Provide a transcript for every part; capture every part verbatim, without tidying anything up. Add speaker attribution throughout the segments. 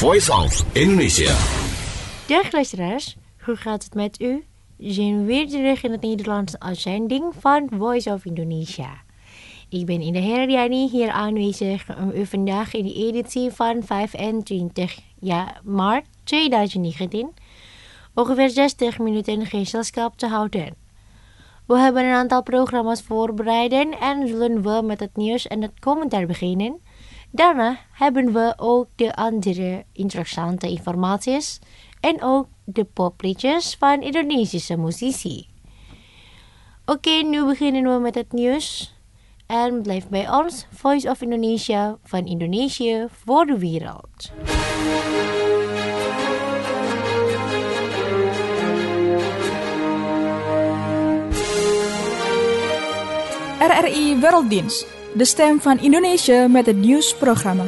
Speaker 1: Voice of Indonesia.
Speaker 2: Dag luisteraars, hoe gaat het met u? We zijn weer terug in het Nederlandse uitzending van Voice of Indonesia. Ik ben Indah Herdiani hier aanwezig om u vandaag in de editie van vijfentwintig maart tweeduizend negentien ongeveer zestig minuten gezelschap te houden. We hebben een aantal programma's voorbereid en zullen we met het nieuws en het commentaar beginnen. Daarna hebben we ook de andere interessante informaties en ook de popliedjes van Indonesische muzici. Oké, okay, nu beginnen we met het nieuws. En blijf bij ons, Voice of Indonesia, van Indonesië voor de wereld.
Speaker 3: R R I Werelddienst, de stem van Indonesië met het nieuwsprogramma.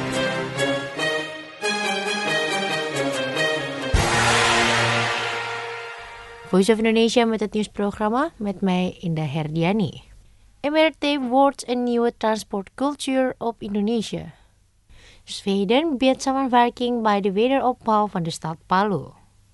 Speaker 2: Voice of Indonesia met het nieuwsprogramma met mij Indah Herdiani. M R T wordt een nieuwe transportcultuur op Indonesië. Zweden biedt samenwerking bij de wederopbouw van de stad Palu.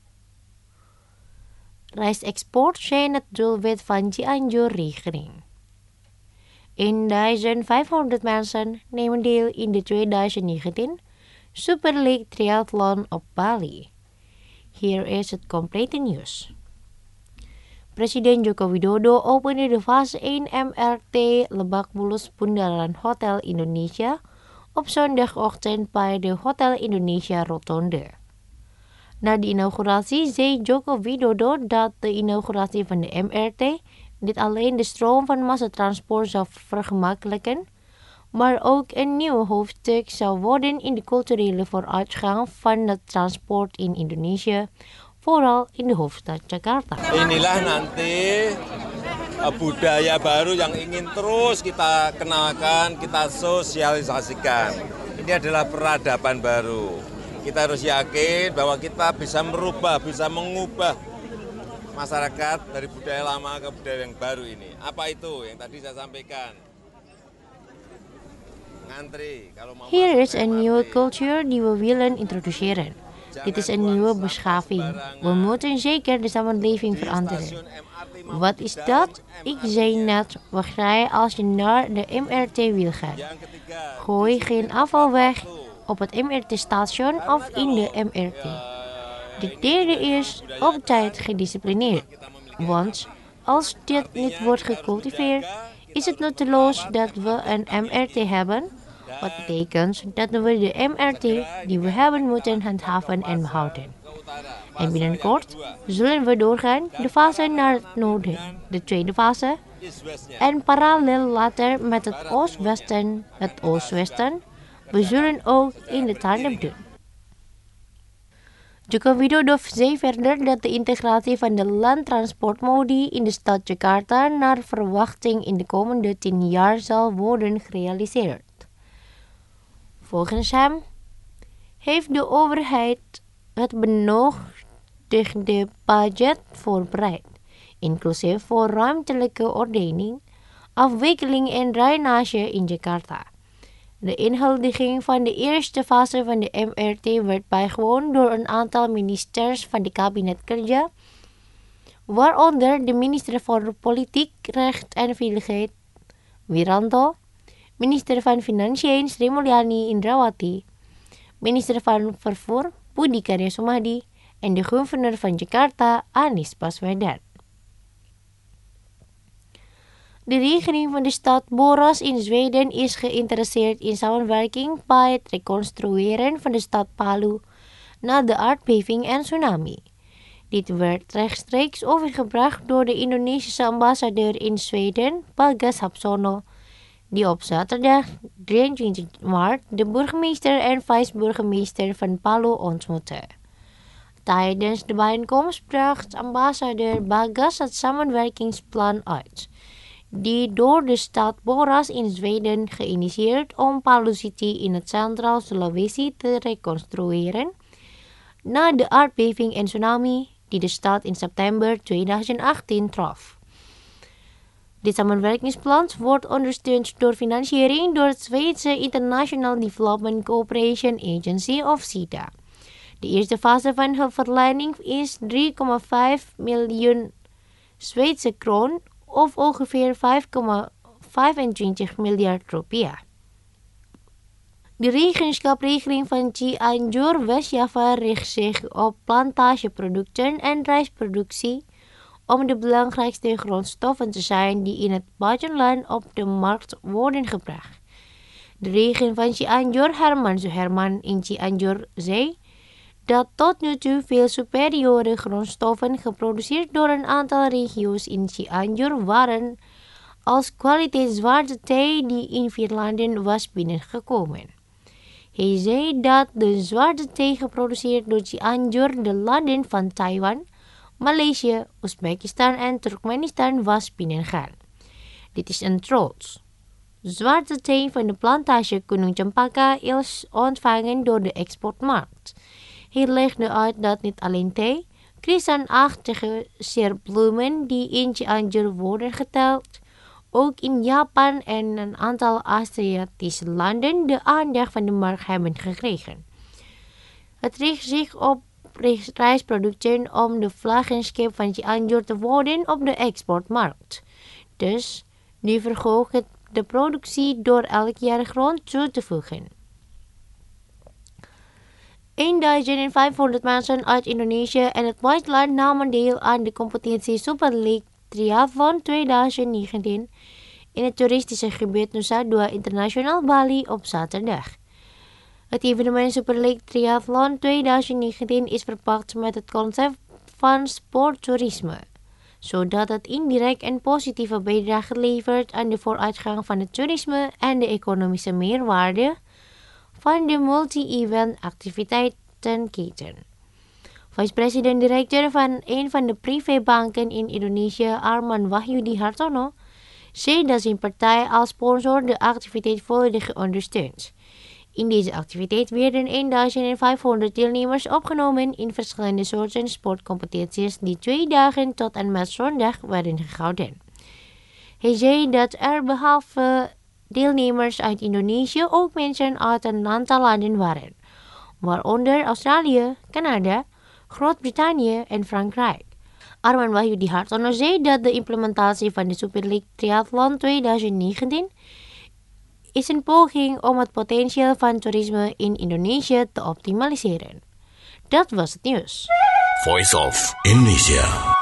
Speaker 2: Rijstexport zijn het doelwit van Cianjur-regeling. vijftienhonderd mensen nemen deel in de tweeduizend negentien Super League Triathlon op Bali. Hier is het complete nieuws. Presiden Joko Widodo opende de fase één M R T Lebak Bulus Bundaran Hotel Indonesia op zondagochtend bij de Hotel Indonesia Rotonde. Na de inauguratie zei Joko Widodo dat de inauguratie van de M R T niet alleen de stroom van massatransport zou vergemakkelijken, maar ook een nieuw hoofdstuk zou worden in de culturele vooruitgang van het transport in Indonesië, vooral in de hoofdstad Jakarta.
Speaker 4: Inilah nanti budaya baru yang ingin terus kita kenalkan, kita sosialisasikan. Ini adalah peradaban baru. Kita harus yakin bahwa kita bisa merubah, bisa mengubah masyarakat dari budaya lama ke budaya yang baru ini. Apa itu yang tadi saya sampaikan? Ngantri kalau mau.
Speaker 2: Here is a new culture die we willen introduceren. Dit is een nieuwe beschaving. We moeten zeker de samenleving veranderen. Wat is dat? Ik zei net, wacht rij als je naar de M R T wil gaan. Gooi geen afval weg op het M R T-station of in de M R T. De derde is op tijd gedisciplineerd. Want als dit niet wordt gecultiveerd, is het nutteloos dat we een M R T hebben. Wat betekent dat we de M R T die we hebben moeten handhaven en behouden. En binnenkort zullen we doorgaan de fase naar het noorden, de tweede fase. En parallel later met het oost-westen, het oost-westen. We zullen ook in de tandem doen. Joko Widodo zei verder dat de integratie van de landtransportmodi in de stad Jakarta naar verwachting in de komende tien jaar zal worden gerealiseerd. Volgens hem heeft de overheid het benodigde budget voorbereid, inclusief voor ruimtelijke ordening, afwikkeling en drainage in Jakarta. De inhuldiging van de eerste fase van de M R T werd bijgewoond door een aantal ministers van de kabinet Kerja, waaronder de minister voor Politiek, Recht en Veiligheid, Wiranto, minister van Financiën Sri Mulyani Indrawati, minister van Vervoer Budi Karya Sumadi en de gouverneur van Jakarta Anies Baswedan. De regering van de stad Borås in Zweden is geïnteresseerd in samenwerking bij het reconstrueren van de stad Palu na de aardbeving en tsunami. Dit werd rechtstreeks overgebracht door de Indonesische ambassadeur in Zweden, Bagas Hapsono, die op zaterdag drieëntwintig maart de burgemeester en vice-burgemeester van Palu ontmoette. Tijdens de bijeenkomst bracht ambassadeur Bagas het samenwerkingsplan uit, die door de stad Borås in Zweden geïnitieerd om Palu City in het Centraal Sulawesi te reconstrueren na de aardbeving en tsunami die de stad in september tweeduizend achttien trof. Dit samenwerkingsplan wordt ondersteund door financiering door het Zweedse International Development Cooperation Agency of SIDA. De eerste fase van hulpverlening is drie komma vijf miljoen Zweedse kroon of ongeveer vijf komma vijfentwintig miljard rupiah. De regenskapregeling van Cianjur, West-Java richt zich op plantageproducten en rijstproductie om de belangrijkste grondstoffen te zijn die in het buitenland op de markt worden gebracht. De regering van Cianjur, Herman Suherman in Cianjur, zei dat tot nu toe veel superiore grondstoffen geproduceerd door een aantal regio's in Cianjur waren als kwaliteit zwarte thee die in vier landen was binnengekomen. Hij zei dat de zwarte thee geproduceerd door Cianjur de landen van Taiwan, Maleisië, Oezbekistan en Turkmenistan was binnengegaan. Dit is een trots. Zwarte thee van de plantage Gunung Cempaka is ontvangen door de exportmarkt. Hij legde uit dat niet alleen thee, krisanachtige sierbloemen die in Cianjur worden geteld, ook in Japan en een aantal Aziatische landen de aandacht van de markt hebben gekregen. Het richt zich op rijstproducten om de vlaggenschip van Cianjur te worden op de exportmarkt. Dus nu verhoogt het de productie door elk jaar grond toe te voegen. vijftienhonderd mensen uit Indonesië en het buitenland namen deel aan de competitie Super League Triathlon twintig negentien in het toeristische gebied Nusa Dua International Bali op zaterdag. Het evenement Super League Triathlon twintig negentien is verpakt met het concept van sporttoerisme, zodat het indirect een positieve bijdrage levert aan de vooruitgang van het toerisme en de economische meerwaarde van de multi-event activiteitenketen. Vice-president-directeur van een van de privébanken in Indonesië, Arman Wahyudi Hartono, zei dat zijn partij als sponsor de activiteit volledig ondersteunt. In deze activiteit werden vijftienhonderd deelnemers opgenomen in verschillende soorten sportcompetities die twee dagen tot en met zondag werden gehouden. Hij zei dat er behalve deelnemers uit Indonesië ook mensen uit een aantal landen waren, waaronder Australië, Canada, Groot-Brittannië en Frankrijk. Arman Wahyudi Hartono zei dat de implementatie van de Super League Triathlon twintig negentien is een poging om het potentieel van toerisme in Indonesië te optimaliseren. Dat was het nieuws.
Speaker 1: Voice of Indonesia.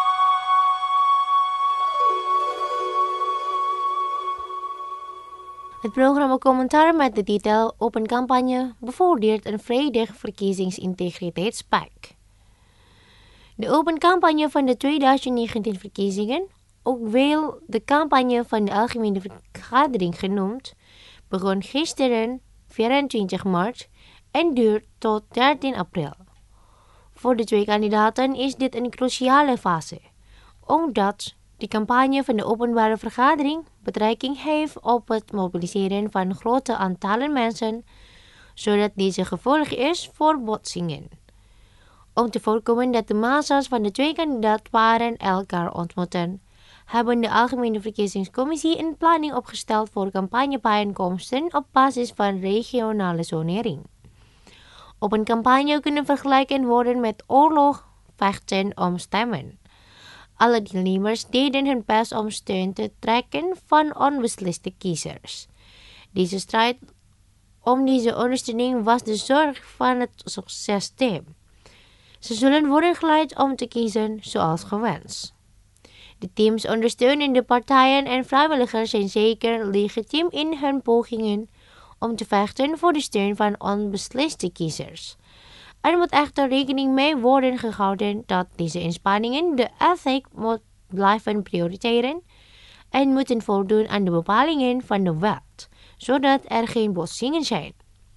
Speaker 2: Het programma Commentaar met de titel Open Campagne bevordert een vredig verkiezingsintegriteitspak. De open campagne van de twintig negentien verkiezingen, ook wel de campagne van de Algemene Vergadering genoemd, begon gisteren vierentwintig maart en duurt tot dertien april. Voor de twee kandidaten is dit een cruciale fase, omdat de campagne van de openbare vergadering betrekking heeft op het mobiliseren van grote aantallen mensen, zodat deze gevoelig is voor botsingen. Om te voorkomen dat de massa's van de twee kandidaatparen elkaar ontmoeten, hebben de Algemene Verkiezingscommissie een planning opgesteld voor campagnebijeenkomsten op basis van regionale zonering. Op een campagne kunnen vergelijken worden met oorlog vechten om stemmen. Alle deelnemers deden hun best om steun te trekken van onbesliste kiezers. Deze strijd om deze ondersteuning was de zorg van het succesteam. Ze zullen worden geleid om te kiezen zoals gewenst. De teams ondersteunen de partijen en vrijwilligers zijn zeker legitiem in hun pogingen om te vechten voor de steun van onbesliste kiezers. Er moet echter rekening mee worden gehouden dat deze inspanningen de ethiek moet blijven prioriteren en moeten voldoen aan de bepalingen van de wet, zodat er geen botsingen zijn.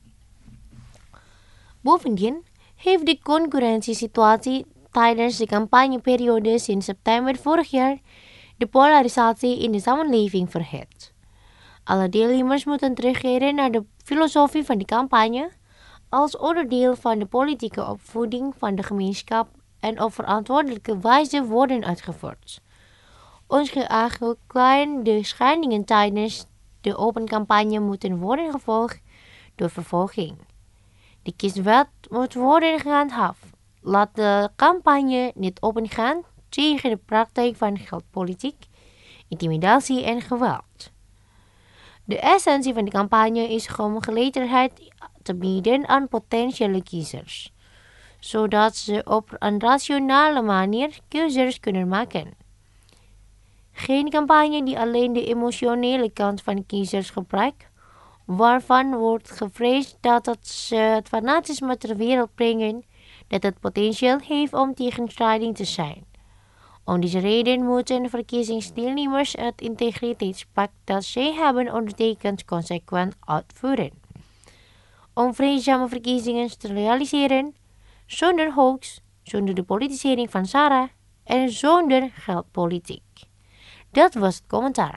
Speaker 2: Bovendien heeft de concurrentiesituatie tijdens de campagneperiode sinds september vorig jaar de polarisatie in de samenleving verhit. Alle deelnemers moeten terugkeren naar de filosofie van de campagne als onderdeel van de politieke opvoeding van de gemeenschap en op verantwoordelijke wijze worden uitgevoerd. Ongeacht klein de schendingen tijdens de open campagne moeten worden gevolgd door vervolging. De kieswet moet worden gehandhaafd. Laat de campagne niet opengaan tegen de praktijk van geldpolitiek, intimidatie en geweld. De essentie van de campagne is om geletterdheid te bieden aan potentiële kiezers, zodat ze op een rationele manier keuzes kunnen maken. Geen campagne die alleen de emotionele kant van kiezers gebruikt, waarvan wordt gevreesd dat het ze het fanatisme ter wereld brengen dat het potentieel heeft om tegenstrijdig te zijn. Om deze reden moeten verkiezingsdeelnemers het integriteitspact dat zij hebben ondertekend consequent uitvoeren. Om vreedzame verkiezingen te realiseren, zonder hoax, zonder de politisering van Sarah en zonder geldpolitiek. Dat was het commentaar.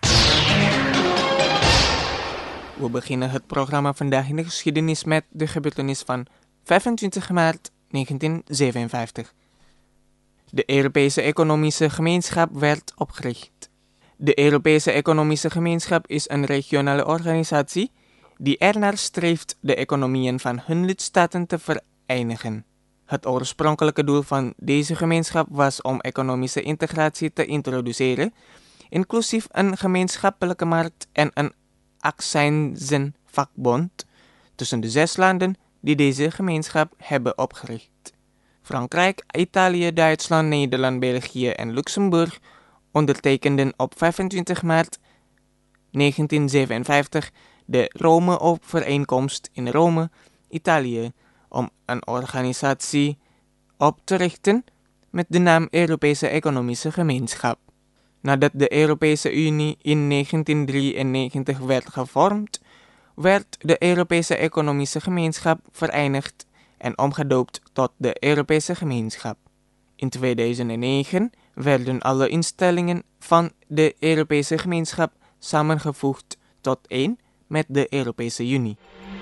Speaker 5: We beginnen het programma vandaag in de geschiedenis met de gebeurtenis van vijfentwintig maart negentien zevenenvijftig. De Europese Economische Gemeenschap werd opgericht. De Europese Economische Gemeenschap is een regionale organisatie die ernaar streeft de economieën van hun lidstaten te vereenigen. Het oorspronkelijke doel van deze gemeenschap was om economische integratie te introduceren, inclusief een gemeenschappelijke markt en een accijnzenvakbond tussen de zes landen die deze gemeenschap hebben opgericht. Frankrijk, Italië, Duitsland, Nederland, België en Luxemburg ondertekenden op vijfentwintig maart negentien zevenenvijftig de Rome-overeenkomst in Rome, Italië, om een organisatie op te richten met de naam Europese Economische Gemeenschap. Nadat de Europese Unie in negentien drieënnegentig werd gevormd, werd de Europese Economische Gemeenschap verenigd en omgedoopt tot de Europese Gemeenschap. In tweeduizend negen werden alle instellingen van de Europese Gemeenschap samengevoegd tot één met de Europese Unie.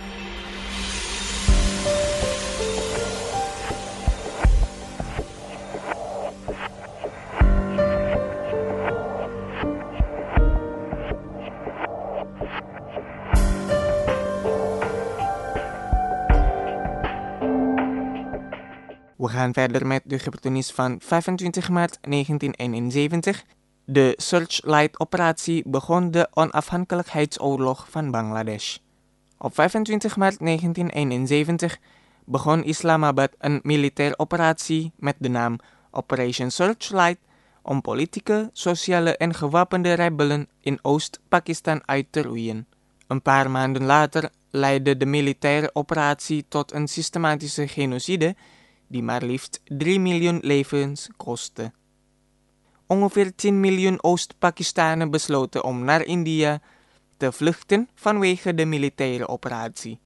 Speaker 5: We gaan verder met de gebeurtenis van vijfentwintig maart negentien eenenzeventig. De Searchlight-operatie begon de onafhankelijkheidsoorlog van Bangladesh. Op vijfentwintig maart negentien eenenzeventig begon Islamabad een militaire operatie met de naam Operation Searchlight om politieke, sociale en gewapende rebellen in Oost-Pakistan uit te roeien. Een paar maanden later leidde de militaire operatie tot een systematische genocide die maar liefst drie miljoen levens kostte. Ongeveer tien miljoen Oost-Pakistanen besloten om naar India te vluchten vanwege de militaire operatie.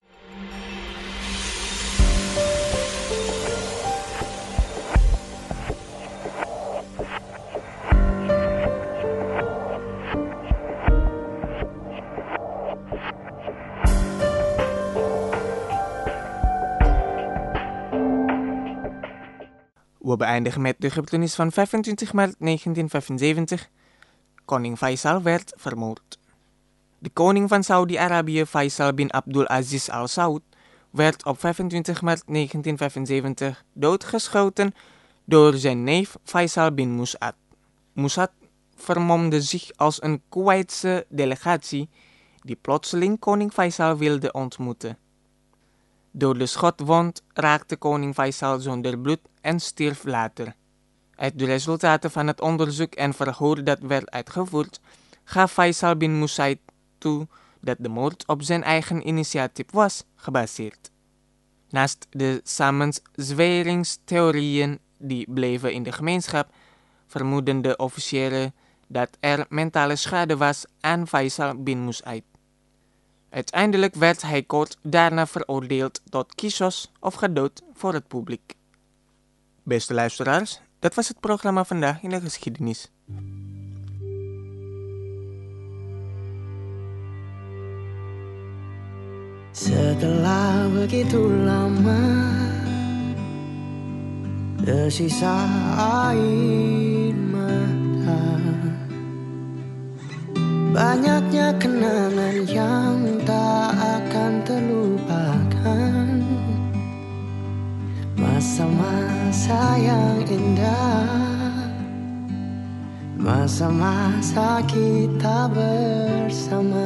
Speaker 5: We beëindigen met de gebeurtenis van vijfentwintig maart negentien vijfenzeventig. Koning Faisal werd vermoord. De koning van Saudi-Arabië, Faisal bin Abdul Aziz Al Saud, werd op vijfentwintig maart negentien vijfenzeventig doodgeschoten door zijn neef Faisal bin Mus'ad. Mus'ad vermomde zich als een Koeweitse delegatie die plotseling koning Faisal wilde ontmoeten. Door de schotwond raakte koning Faisal zonder bloed en stierf later. Uit de resultaten van het onderzoek en verhoor dat werd uitgevoerd, gaf Faisal bin Mus'ad toe dat de moord op zijn eigen initiatief was gebaseerd. Naast de samenzweringstheorieën die bleven in de gemeenschap, vermoeden de officieren dat er mentale schade was aan Faisal bin Mus'ad. Uiteindelijk werd hij kort daarna veroordeeld tot kisos of gedood voor het publiek. Beste luisteraars, dat was het programma vandaag in de geschiedenis.
Speaker 6: Setelah begitu lama tersisa air mata Banyaknya kenangan yang tak akan terlupakan, masa-masa yang indah, masa-masa kita bersama.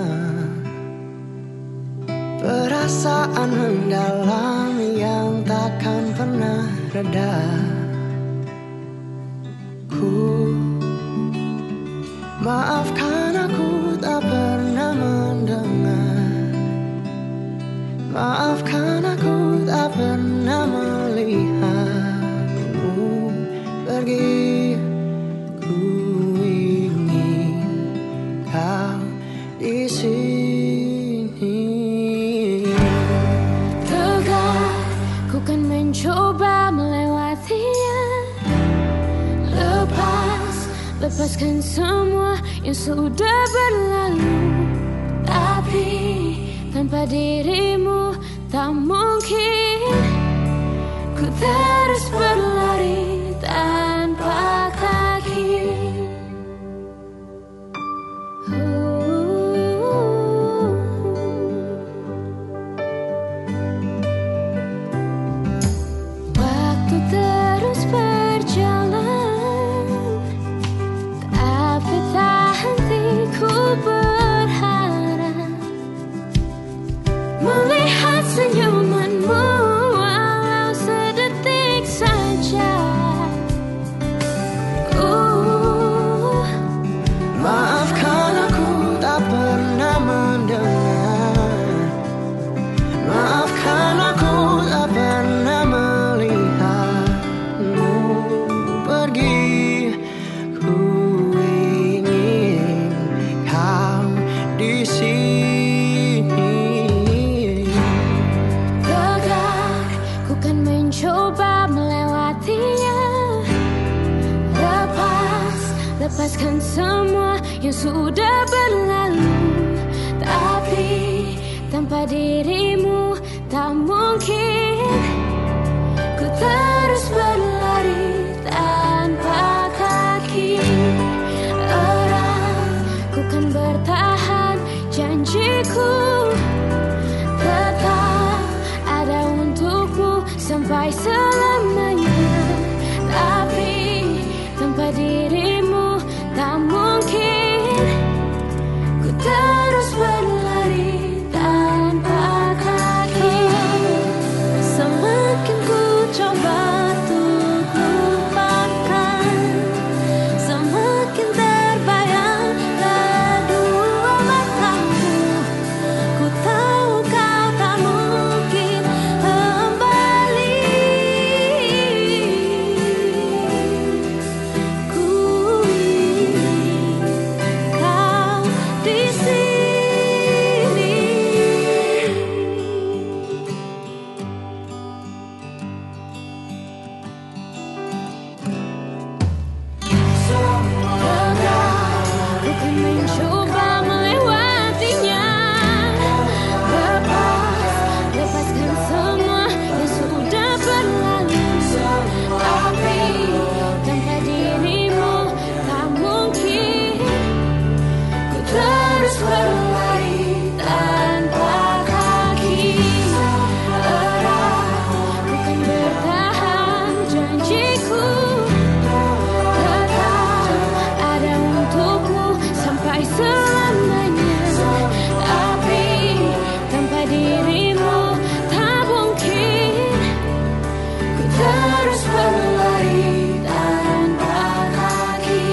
Speaker 6: Perasaan mendalam yang takkan pernah reda. Ku maafkan aku tak pernah mendengar, maafkan aku tak pernah melihatmu pergi. Ku ingin kau di sini.
Speaker 7: Tegar, ku kan mencoba melewatinya. Lepas, lepaskan semua yang sudah berlalu. Tapi tanpa dirimu tak mungkin. Ku terus berlari tanpa kaki. Waktu terus berjalan, tapi tak henti ku berharap melihat senyumanmu walau sedetik saja. Uh,
Speaker 6: Maafkan aku tak pernah mendengar, maafkan aku tak pernah melihatmu pergi. Ku ingin kau di sini.
Speaker 7: Tegar, ku kan mencoba melewatinya. Lepas, lepaskan semua yang sudah berlalu. Tapi tanpa dirimu tak mungkin. Ku terus berlari tanpa kaki. Erat, ku kan bertahan janjiku. Tetap ada untukmu sampai selamanya. Tapi tanpa dirimu tak mungkin. Ku terus berlari tanpa kaki. Semakin ku coba untuk lupakan, semakin terbayang kedua matamu. Ku tahu kau tak mungkin kembali. Ku ingin kau di sini. Ku kan mencoba melewatinya. Lepas, lepaskan semua yang sudah berlalu. Tapi tanpa dirimu tak mungkin. Ku terus berlari tanpa kaki. Erat, ku kan bertahan janjiku. Tetap ada untukmu sampai selamanya. Tapi tanpa dirimu tak mungkin. Ku terus berlari tanpa kaki.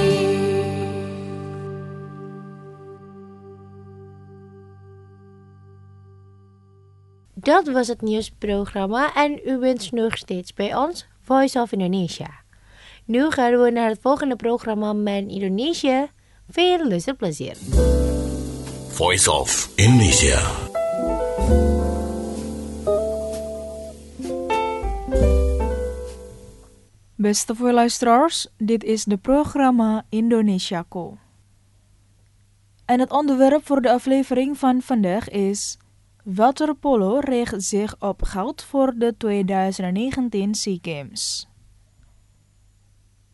Speaker 2: Dat was het nieuwsprogramma en u bent nog steeds bij ons, Voice of Indonesia. Nu gaan we naar het volgende programma met Indonesië. Veel luisterplezier.
Speaker 1: Voice of Indonesia.
Speaker 3: Beste voorluisteraars, dit is de programma Indonesiaco. En het onderwerp voor de aflevering van vandaag is: waterpolo richt zich op goud voor de twintig negentien SEA Games.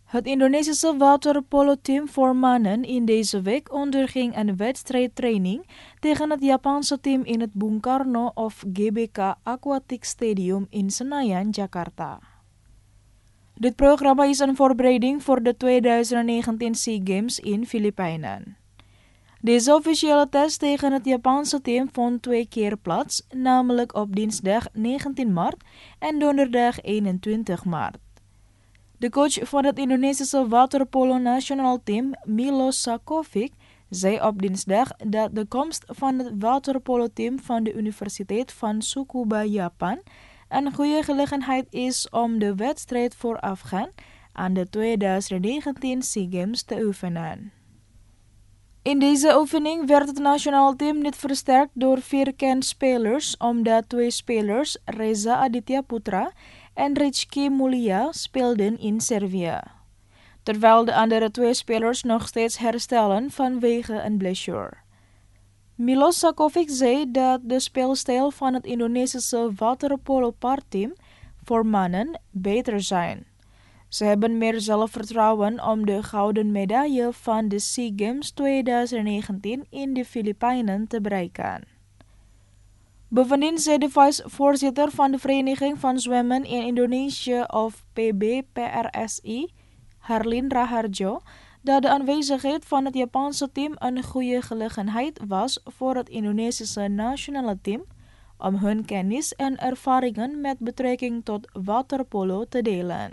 Speaker 3: Het Indonesische waterpolo-team voor mannen in deze week onderging een wedstrijdtraining tegen het Japanse team in het Bung Karno of G B K Aquatic Stadium in Senayan, Jakarta. Dit programma is een voorbereiding voor de twintig negentien SEA Games in Filipijnen. Deze officiële test tegen het Japanse team vond twee keer plaats, namelijk op dinsdag negentien maart en donderdag eenentwintig maart. De coach van het Indonesische waterpolo nationaal team, Milos Sakovic, zei op dinsdag dat de komst van het waterpolo-team van de Universiteit van Tsukuba, Japan, een goede gelegenheid is om de wedstrijd voorafgaand aan de twintig negentien SEA Games te oefenen. In deze oefening werd het nationaal team niet versterkt door vier kernspelers, omdat twee spelers, Reza Aditya Putra en Rizky Mulia, speelden in Servië, terwijl de andere twee spelers nog steeds herstellen vanwege een blessure. Milos Sakovic zei dat de speelstijl van het Indonesische waterpolo-paarteam voor mannen beter zijn. Ze hebben meer zelfvertrouwen om de gouden medaille van de SEA Games twintig negentien in de Filipijnen te bereiken. Bovendien zei de vice-voorzitter van de Vereniging van Zwemmen in Indonesië of P B P R S I, Harlin Raharjo, dat de aanwezigheid van het Japanse team een goede gelegenheid was voor het Indonesische nationale team om hun kennis en ervaringen met betrekking tot waterpolo te delen.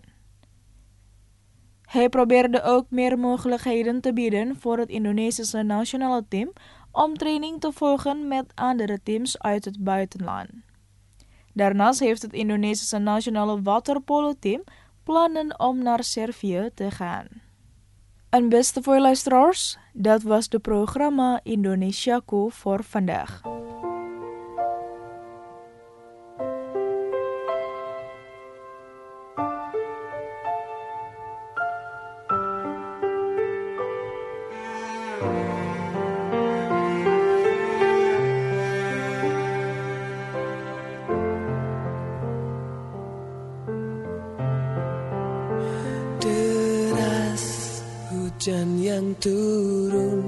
Speaker 3: Hij probeerde ook meer mogelijkheden te bieden voor het Indonesische nationale team om training te volgen met andere teams uit het buitenland. Daarnaast heeft het Indonesische nationale waterpolo-team plannen om naar Servië te gaan. En beste voor luisteraars, dat was de programma Indonesiaku voor vandaag.
Speaker 6: Hujan yang turun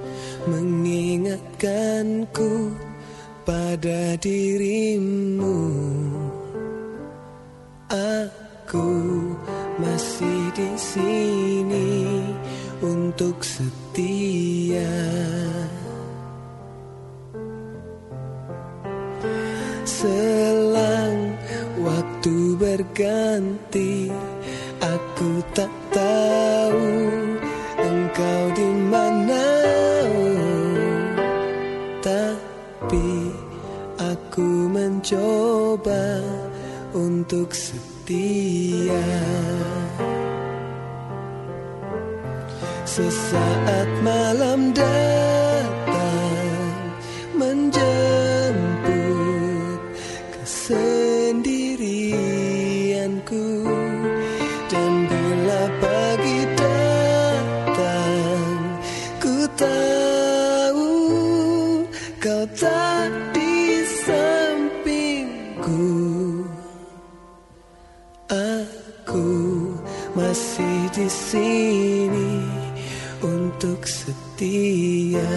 Speaker 6: mengingatkanku pada dirimu. Aku masih di sini untuk setia. Selang waktu berganti, aku tak tahu engkau di mana, tapi aku mencoba untuk setia. Sesaat malam datang menjemput kesendirianku, dan bila pagi datang, ku tahu kau tak di sampingku. Aku masih di sini untuk setia.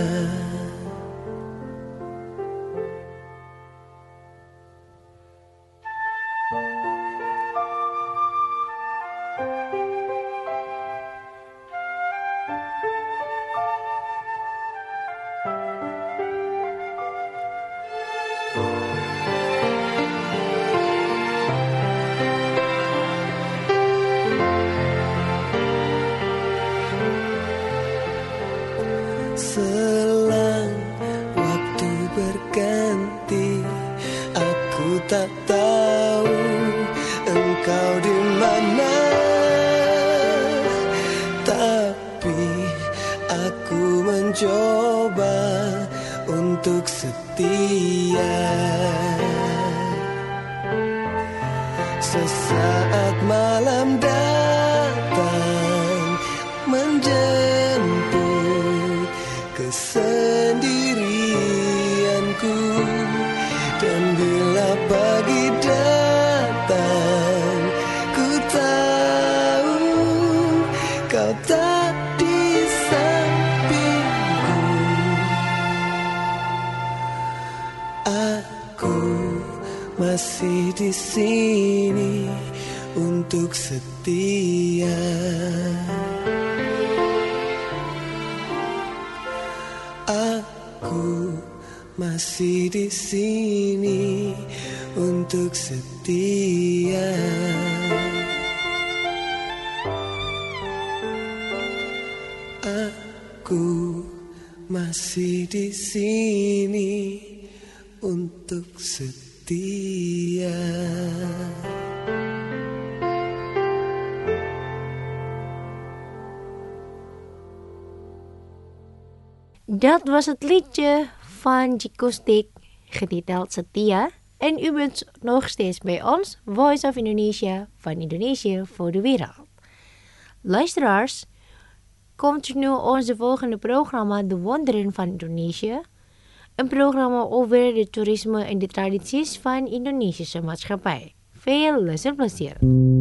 Speaker 6: Selang waktu berganti, aku tak tahu engkau di mana, tapi aku mencoba untuk setia. Sesaat malam datang menjemput kesendirianku, dan bila pagi datang, ku tahu Aku masih di sini untuk setia. Aku masih di sini untuk setia. Aku masih di sini untuk setia.
Speaker 2: Dat was het liedje van Jikoustik, getiteld Setia. En u bent nog steeds bij ons, Voice of Indonesia, van Indonesië voor de wereld. Luisteraars, komt nu onze volgende programma De Wonderen van Indonesië. Een programma over de toerisme en de tradities van de Indonesische maatschappij. Veel luisterplezier.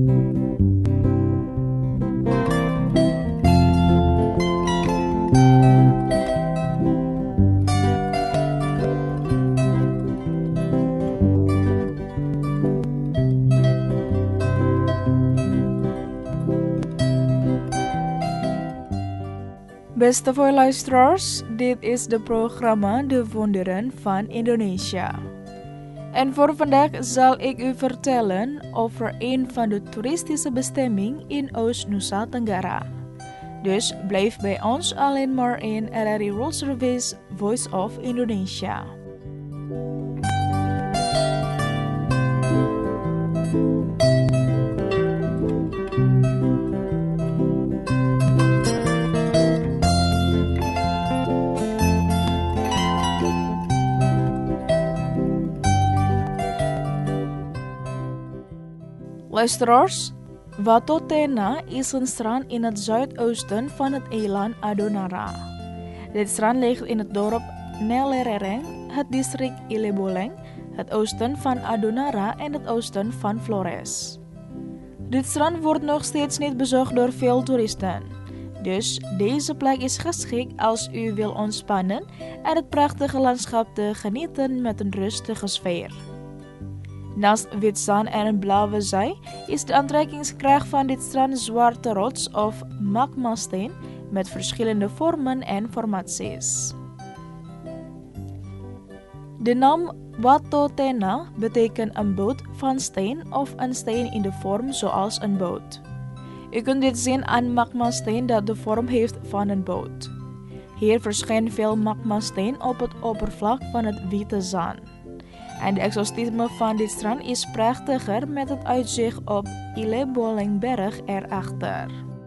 Speaker 3: Beste voorluisteraars, dit is de programma De Wonderen van Indonesia. En voor vandaag zal ik u vertellen over een van de toeristische bestemmingen in Oost-Nusa Tenggara. Dus blijf bij ons alleen maar in R R I World Service Voice of Indonesia. Luisteraars, Watu Tena is een strand in het zuidoosten van het eiland Adonara. Dit strand ligt in het dorp Nelerereng, het district Ileboleng, het oosten van Adonara en het oosten van Flores. Dit strand wordt nog steeds niet bezocht door veel toeristen. Dus deze plek is geschikt als u wil ontspannen en het prachtige landschap te genieten met een rustige sfeer. Naast wit zand en een blauwe zee is de aantrekkingskracht van dit strand zwarte rots of magmasteen met verschillende vormen en formaties. De naam Watu Tena betekent een boot van steen of een steen in de vorm zoals een boot. U kunt dit zien aan magmasteen dat de vorm heeft van een boot. Hier verschijnt veel magmasteen op het oppervlak van het witte zand. En de exotisme van dit strand is prachtiger met het uitzicht op Ilebolengberg erachter.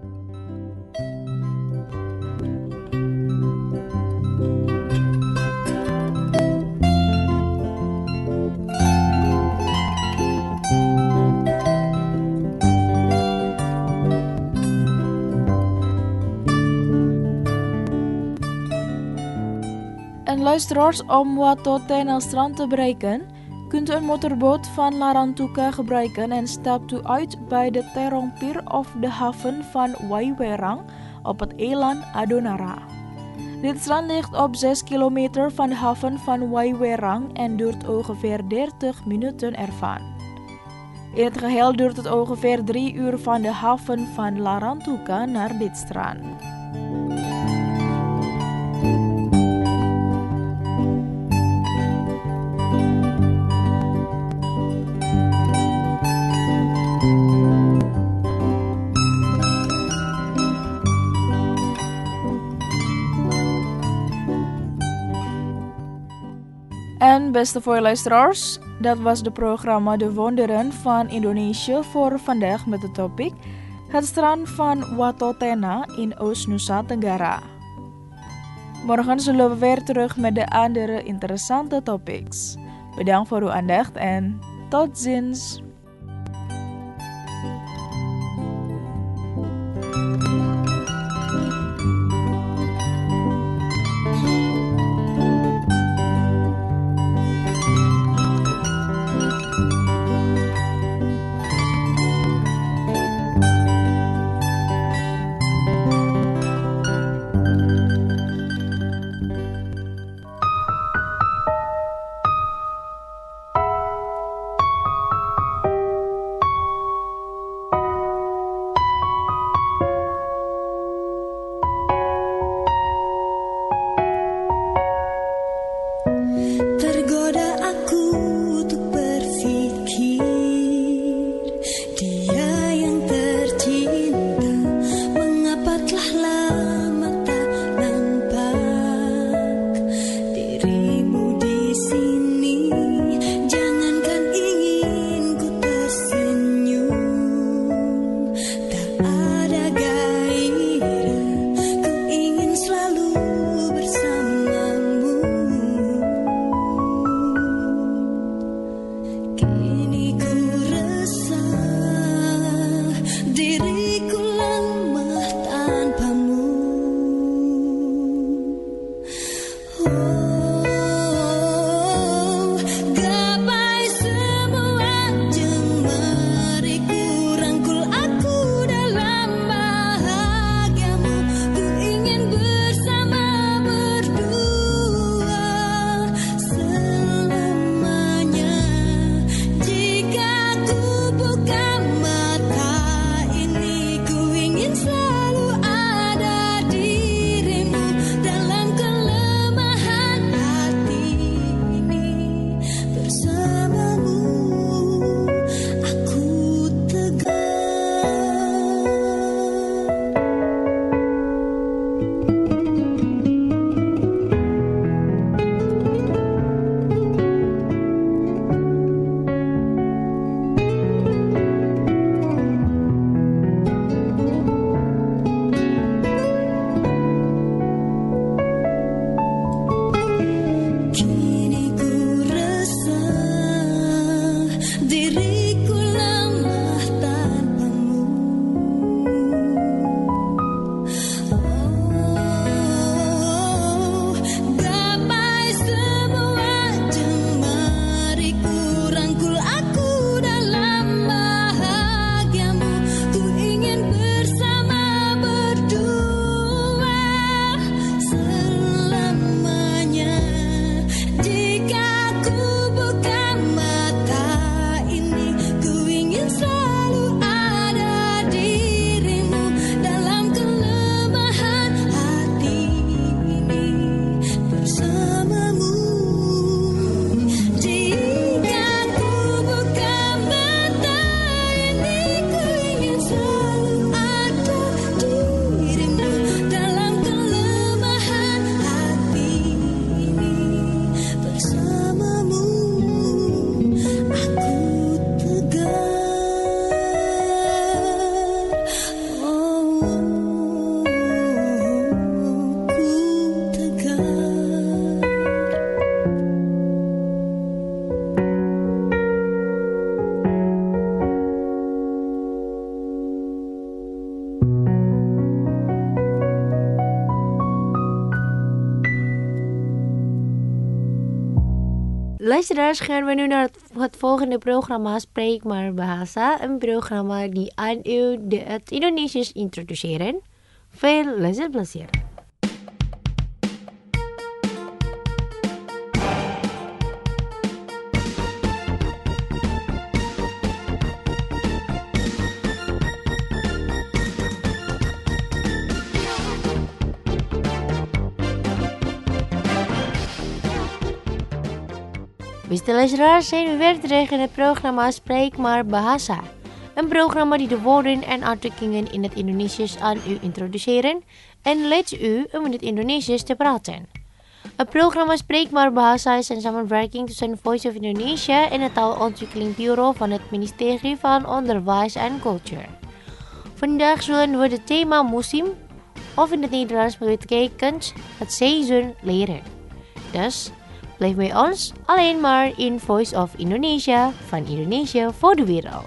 Speaker 3: En luisteraars, om Watu Tena strand te bereiken, kunt u een motorboot van Larantuka gebruiken en stapt u uit bij de Terongpier of de haven van Waiwerang op het eiland Adonara. Dit strand ligt op zes kilometer van de haven van Waiwerang en duurt ongeveer dertig minuten ervan. In het geheel duurt het ongeveer drie uur van de haven van Larantuka naar dit strand. En beste voorluisteraars, dat was de programma De Wonderen van Indonesië voor vandaag met de topic het strand van Watu Tena in Oost-Nusa Tenggara. Morgen zullen we weer terug met de andere interessante topics. Bedankt voor uw aandacht en tot ziens!
Speaker 2: Luisteraars, gaan we nu naar het, het volgende programma Spreek maar Bahasa. Een programma die aan u de, het Indonesisch introduceren. Veel luisterplezier. Beste luisteraars, zijn we weer terug in het programma Spreek maar Bahasa. Een programma die de woorden en uitdrukkingen in het Indonesisch aan u introduceren en leert u om in het Indonesisch te praten. Het programma Spreek maar Bahasa is een samenwerking tussen Voice of Indonesia en het Taalontwikkelingsbureau van het ministerie van Onderwijs en Cultuur. Vandaag zullen we het thema musim, of in het Nederlands betekent het seizoen, leren. Dus blijf bij ons alleen maar in Voice of Indonesia, van Indonesia voor de wereld.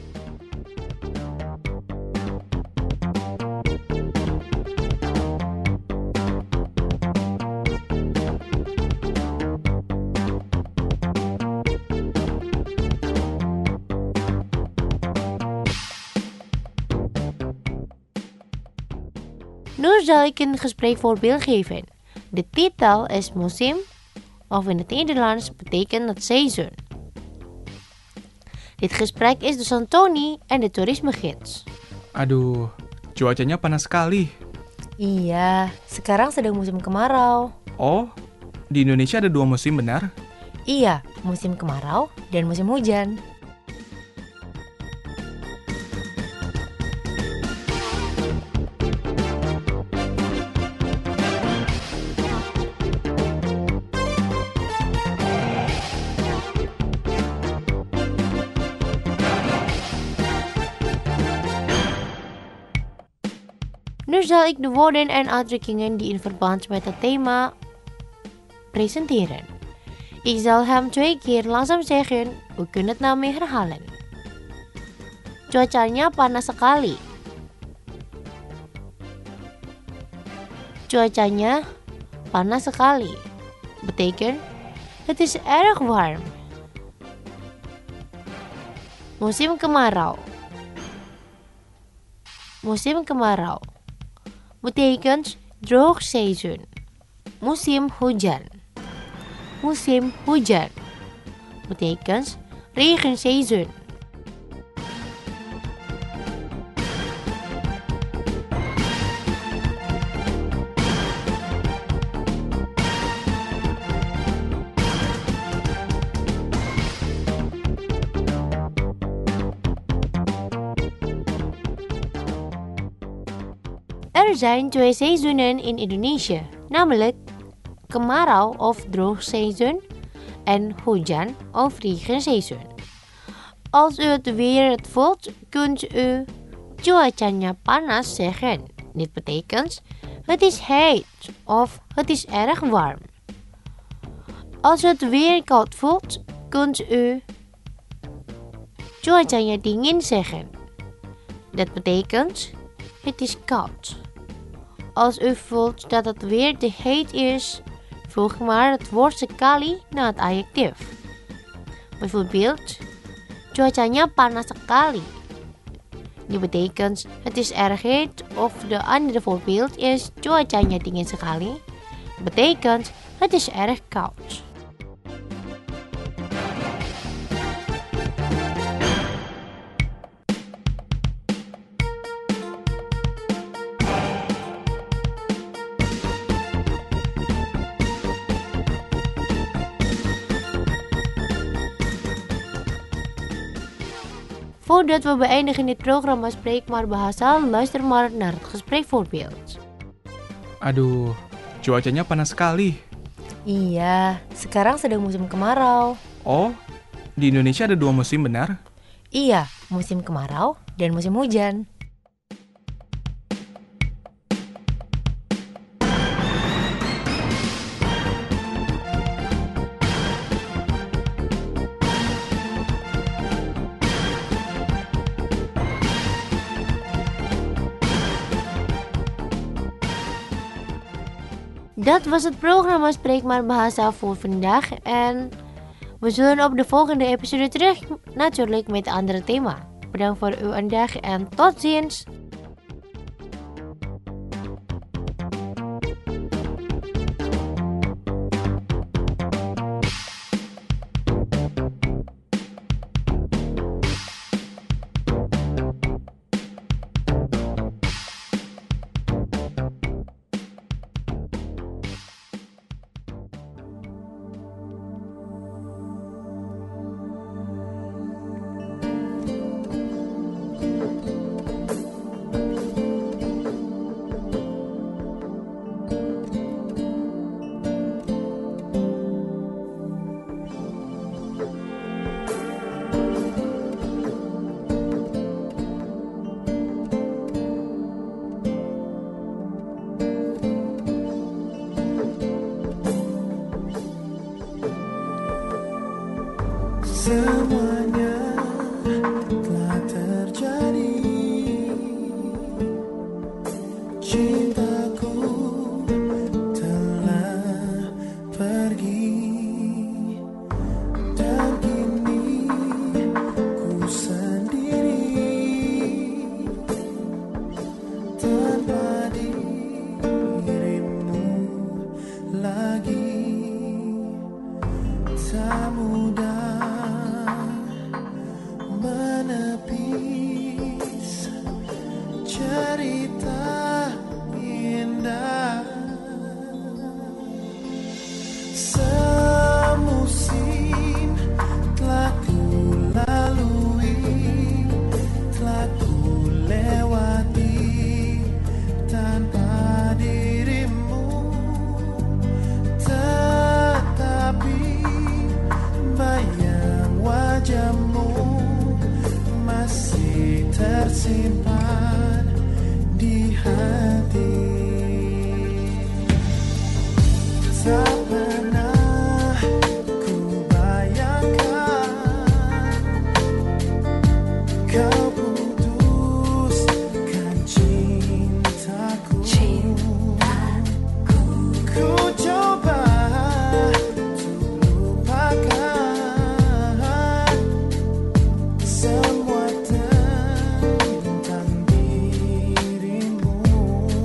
Speaker 2: Nu zal ik een gespreekvoorbeeld geven. De titel is musim, of in het Nederlands betekent het seizoen. Dit gesprek is tussen Tony en de toerismegids.
Speaker 8: Aduh, cuacanya panas sekali.
Speaker 2: Iya, sekarang sedang musim kemarau.
Speaker 8: Oh, di Indonesia ada dua musim benar?
Speaker 2: Iya, musim kemarau dan musim hujan. Nu zal ik de woorden en uitdrukkingen die in verband met het thema presenteren. Ik zal hem twee keer langzaam zeggen, u kunt het na me herhalen. Cuacanya panas sekali. Cuacanya panas sekali. Betekent, het is erg warm. Musim kemarau. Musim kemarau betekent droog seizoen. Musim hujan. Musim hujan betekent regenseizoen. Er zijn twee seizoenen in Indonesië, namelijk kemarau of droogseizoen en hujan of regenseizoen. Als u het weer het voelt, kunt u cuacanya panas zeggen. Dit betekent het is heet of het is erg warm. Als u het weer koud voelt, kunt u cuacanya dingin zeggen. Dat betekent het is koud. Als u voelt dat het weer te heet is, voeg maar het woord sekali na het adjectief. Bijvoorbeeld, cuacanya panas sekali. Dit betekent het is erg heet, of de andere voorbeeld is cuacanya dingin sekali. Betekent het is erg koud. Voordat we beëindigen dit programma Spreek maar Bahasa, luister maar naar het gespreekvoorbeeld.
Speaker 8: Aduh, cuacanya panas sekali.
Speaker 2: Iya, sekarang sedang musim kemarau.
Speaker 8: Oh, di Indonesia ada dua musim benar?
Speaker 2: Iya, musim kemarau dan musim hujan. Dat was het programma Spreek maar Bahasa voor vandaag. En We zullen op de volgende episode terug, natuurlijk met een ander thema. Bedankt voor uw aandacht en tot ziens!
Speaker 6: Semuanya telah terjadi, cintaku telah pergi, dan kini ku sendiri tanpa dirimu lagi. Tak mudah menepis cerita indah. Semusim telah ku lalui, telah ku lewati tanpa dirimu, tetapi bayang wajahmu masih tersimpan di hati. Tak pernah ku bayangkan kau putuskan cintaku. Ku coba semua tentang dirimu.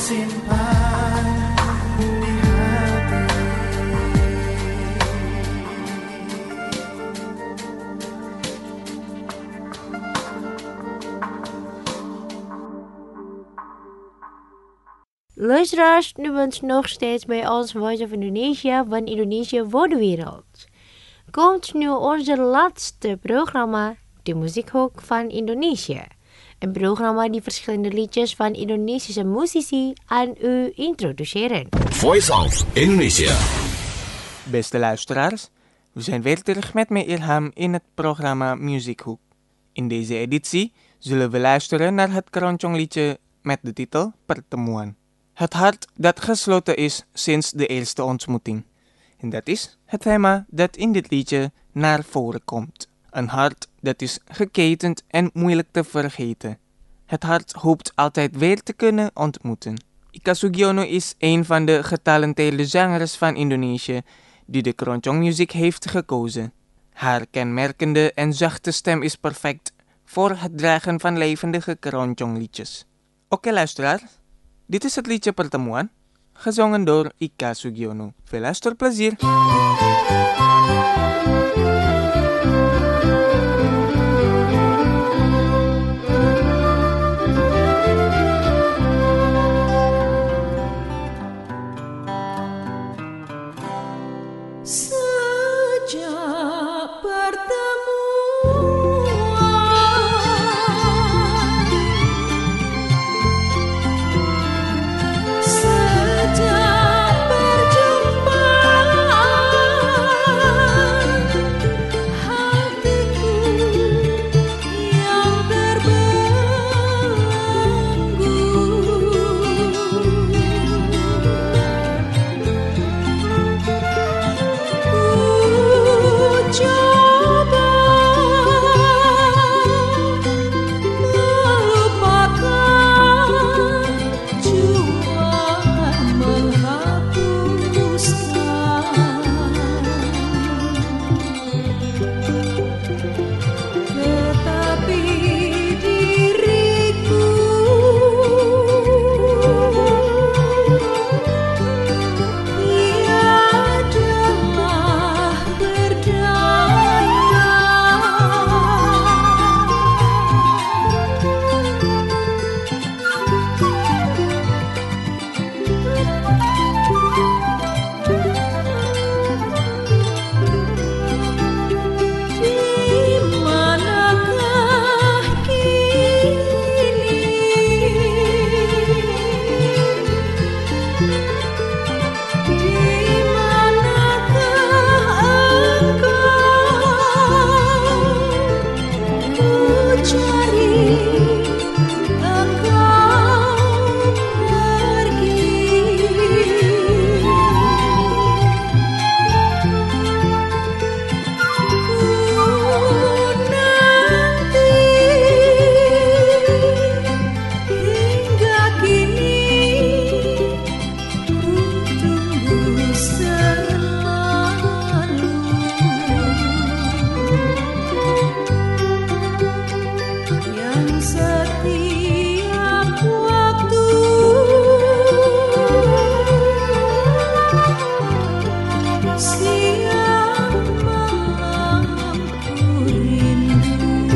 Speaker 6: simpan di hati.
Speaker 2: Luisteraars, u bent nog steeds bij ons Voice of Indonesia van Indonesia voor de wereld. Komt nu onze laatste programma, de Muziekhoek van Indonesië. Een programma die verschillende liedjes van Indonesische muzici aan u introduceren.
Speaker 1: Voice of Indonesia.
Speaker 5: Beste luisteraars, we zijn weer terug met mij Ilham in het programma Muziekhoek. In deze editie zullen we luisteren naar het Keroncong-liedje met de titel Pertemuan. Het hart dat gesloten is sinds de eerste ontmoeting. En dat is het thema dat in dit liedje naar voren komt. Een hart dat is geketend en moeilijk te vergeten. Het hart hoopt altijd weer te kunnen ontmoeten. Ika Sugiono is een van de getalenteerde zangers van Indonesië die de Keroncong-muziek heeft gekozen. Haar kenmerkende en zachte stem is perfect voor het dragen van levendige Keroncong-liedjes. Oké luisteraar, dit is het liedje Pertemuan, gezongen door Ika Sugiono. Veel luisterplezier!
Speaker 7: Sejak pertemuan, sejak perjumpaan, hatiku yang terbelenggu. Coba melupakan, jualan menghapuskan, tetapi diriku tiadalah berdaya. Di manakah kini Di manakah engkau? Ku cari engkau pergi. Ku nanti hingga kini, ku tunggu selalu. Yang setiap waktu siang malam ku rindu.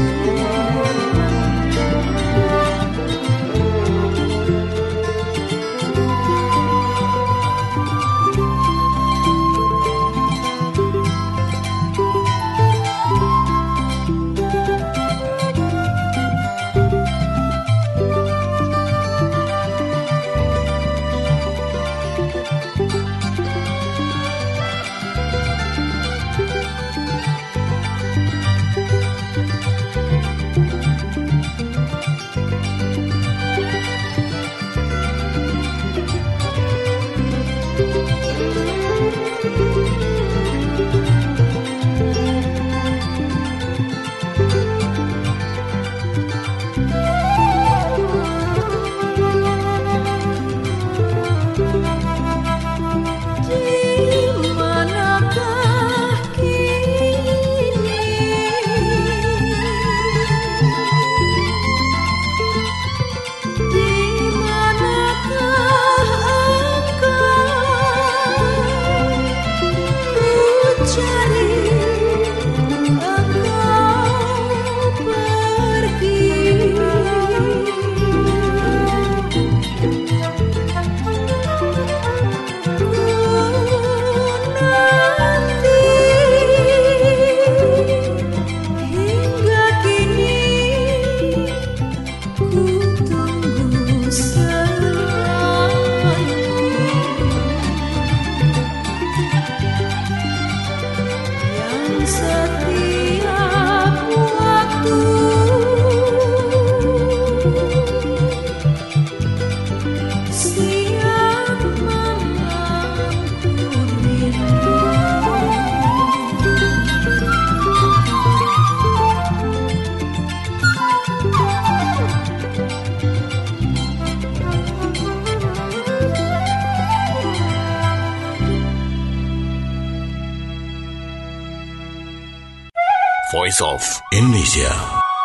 Speaker 1: Voice of Indonesia.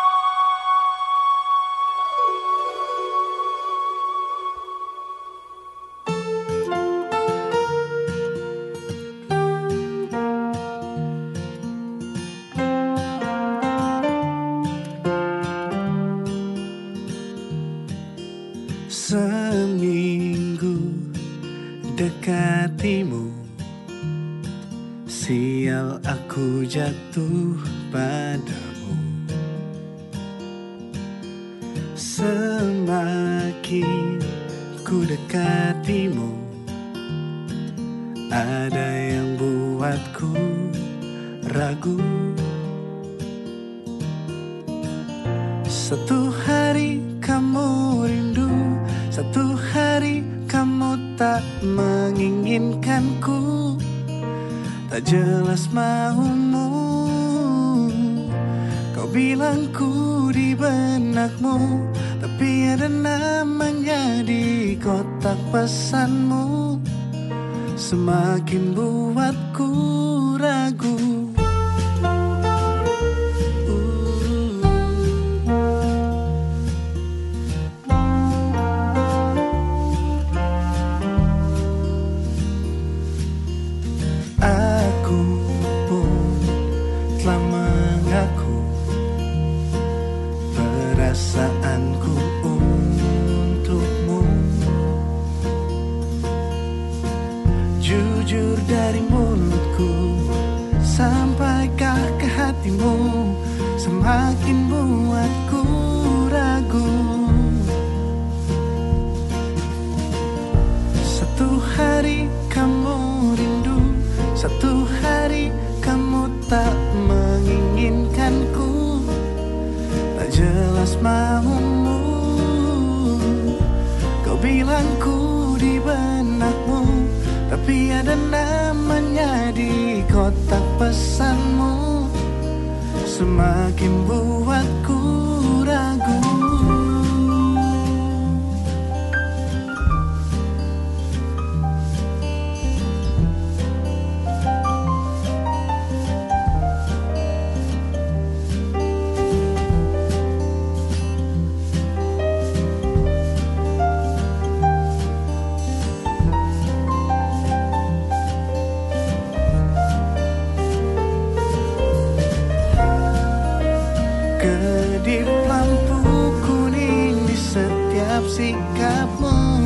Speaker 6: Seminggu dekatimu, sial aku jatuh padamu. Semakin ku dekatimu, ada yang buatku ragu. Satu hari kamu rindu, satu hari kamu tak menginginkanku. Tak jelas maumu, kau bilang ku di benakmu, tapi ada namanya di kotak pesanmu. Semakin buatku ragu. Perasaanku untukmu, jujur dari mulutku, sampaikah ke hatimu, semakin buatku ragu. Satu hari kamu rindu, satu hari kamu tak menginginkanku. Tak jelas maumu, kau bilang ku di benakmu, tapi ada namanya di kotak pesanmu. Semakin buatku ragu. Kedip lampu kuning di setiap sikapmu,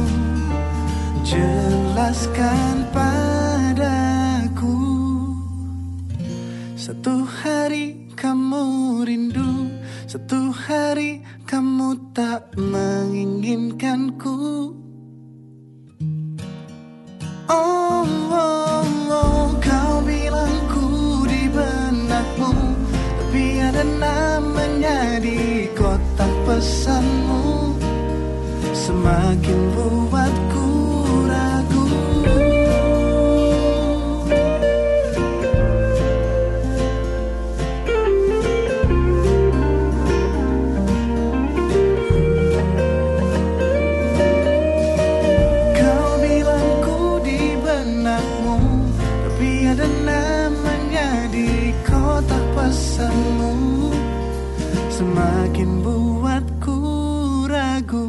Speaker 6: jelaskan padaku. Satu hari kamu rindu, satu hari kamu tak menginginkanku. Oh, oh, oh, kau bilang ku di benakmu, tapi ada namanya di kotak pesanmu. Semakin buatku ragu. Kau bilang ku di benakmu, tapi ada namanya di kotak pesanmu. Semakin buatku ragu.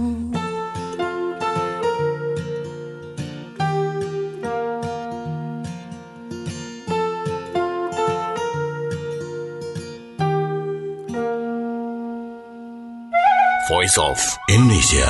Speaker 1: Voice of Indonesia.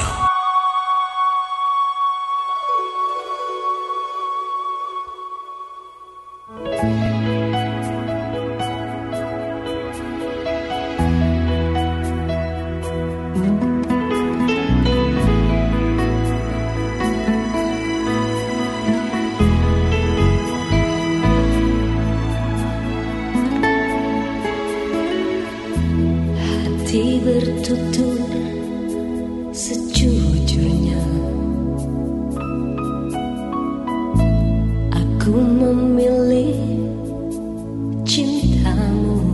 Speaker 7: Hati bertutur sejujurnya, aku memilih cintamu.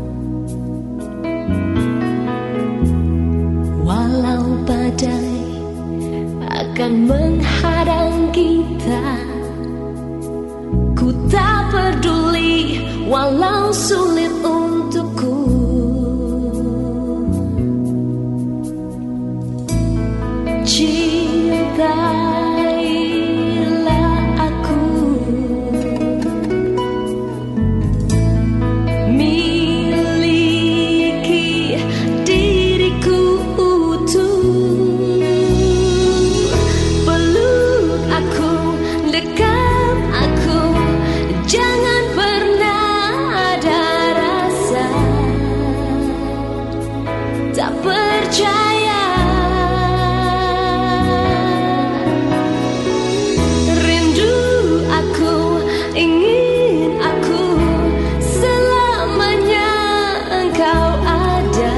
Speaker 7: Walau badai akan menghadang kita, ku tak peduli walau sulit untukku. tak percaya. Rindu aku, ingin aku selamanya engkau ada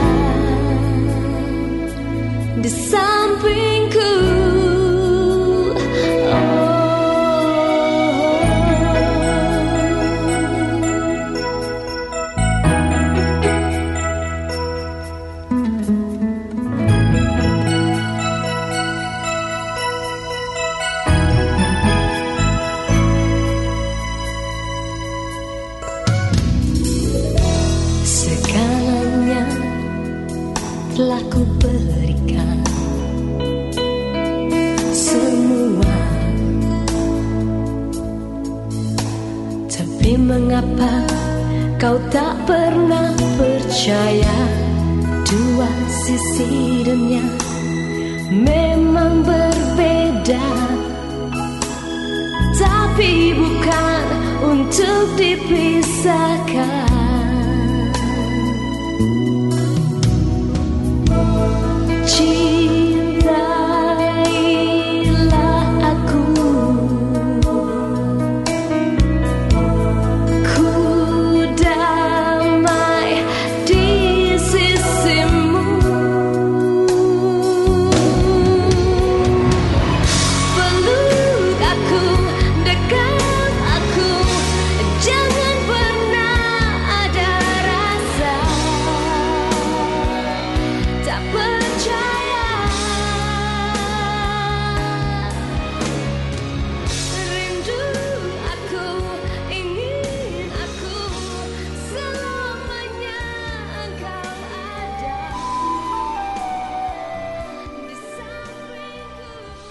Speaker 7: di sampingku. Segalanya telah ku berikan, semua. Tapi mengapa kau tak pernah percaya? Dua sisi dunia memang berbeda, tapi bukan untuk dipisahkan. Cintailah aku, ku damai di sisimu. Peluk aku, dekat aku, jangan pernah ada rasa tak percaya. Rindu aku, ingin aku selamanya engkau ada di sampingku.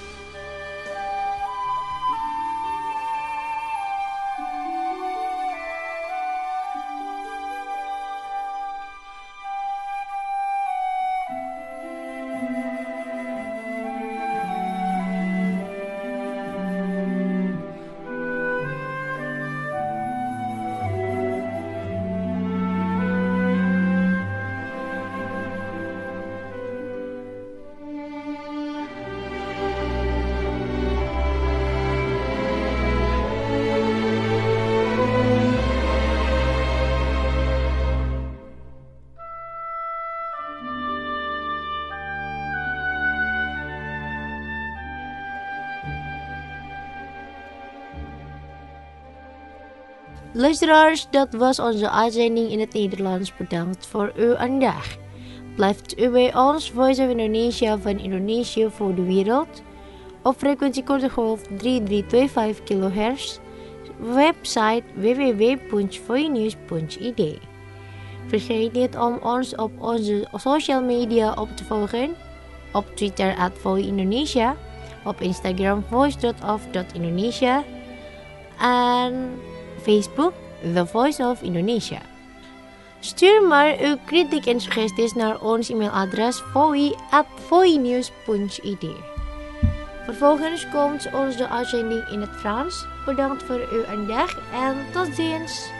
Speaker 2: Luisteraars, dat was onze uitzending in het Nederlands. Bedankt voor uw aandacht. Blijft u bij ons, Voice of Indonesia van Indonesië voor de wereld. Op frequentie korte golf drie drie twee vijf kilohertz. Website w w w punt voinews punt i d. Vergeet niet om ons op onze social media op te volgen. Op Twitter at Voi Indonesia. Op Instagram voice dot of dot indonesia. En Facebook, The Voice of Indonesia. Stuur maar uw kritiek en suggesties naar ons e-mailadres voi at voinews punt i d. Vervolgens komt onze uitzending in het Frans. Bedankt voor uw aandacht en tot ziens.